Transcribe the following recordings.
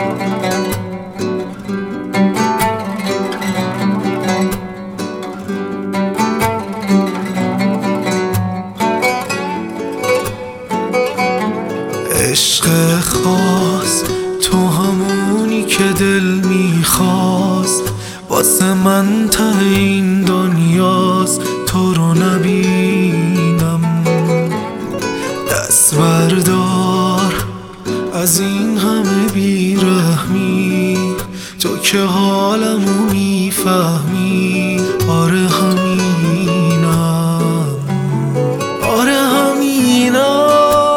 عشق خاص تو همونی که دل میخواست، واسه من ته این دنیاست تو رو نبینم. دست بردار از این همه بیرحمی، تو که حالمو میفهمی. آره همینم، آره همینم.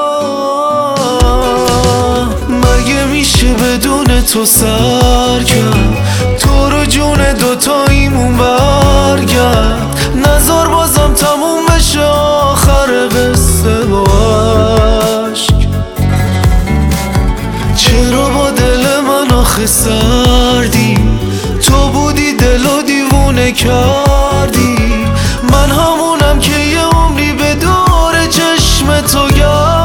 مگه میشه بدون تو سر کرد؟ تو رو جون دوتاییمون برگرد، نذار بازم تموم بشه آخر قصه با عشق. چرا با دل من آخه سردی؟ تو بودی دلو دیوونه کردی. من همونم که یه عمری به دور چشم تو گشت.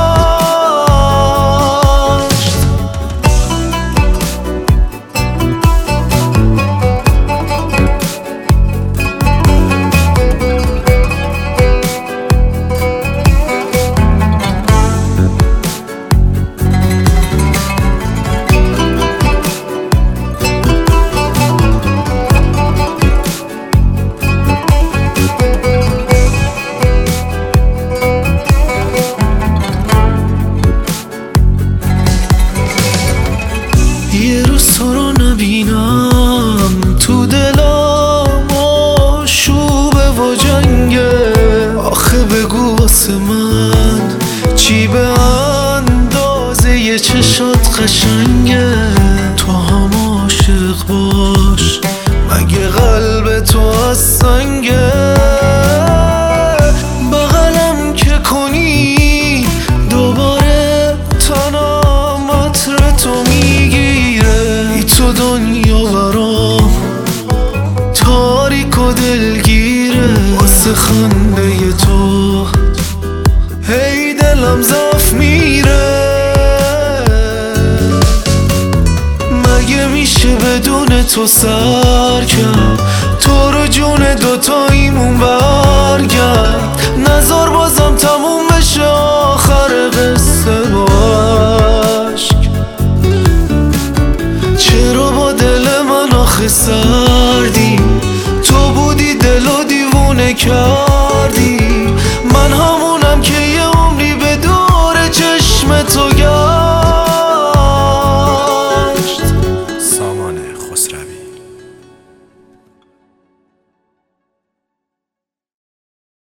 یه روز تو رو نبینم تو دلم آشوبه و جنگه. آخه بگو واسه من چی به اندازه یه چشات قشنگه. تو هم عاشق باش، مگه قلب تو از سنگه. بغلم که کنی دوباره تنم عطر تو میگیره. تو دنیا برام تاریک و دلگیره. واسه خنده تو هی دلم ضعف میره. مگه میشه بدون تو سر کرد؟ تو رو جون دوتاییمون برگرد، نذار بازم تموم بشه آخر قصه با عشق. چرا با دل من آخه سردی؟ تو بودی دلو دیوونه کرد.